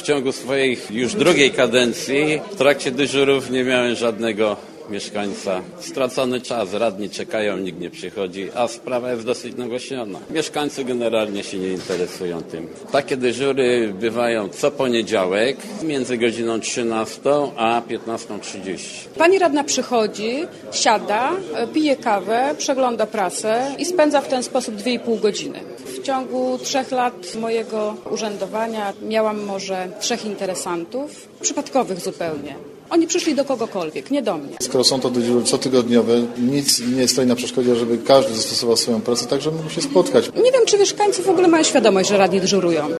ciągu swojej już drugiej kadencji w trakcie dyżurów nie miałem żadnego mieszkańca. Stracony czas, radni czekają, nikt nie przychodzi, a sprawa jest dosyć nagłośniona. Mieszkańcy generalnie się nie interesują tym. Takie dyżury bywają co poniedziałek między godziną 13 a 15:30. Pani radna przychodzi, siada, pije kawę, przegląda prasę i spędza w ten sposób 2,5 godziny. W ciągu 3 lat mojego urzędowania miałam może 3 interesantów, przypadkowych zupełnie. Oni przyszli do kogokolwiek, nie do mnie. Skoro są to dyżury cotygodniowe, nic nie stoi na przeszkodzie, żeby każdy zastosował swoją pracę, tak żeby mógł się spotkać. Nie wiem, czy mieszkańcy w ogóle mają świadomość, że radni dyżurują.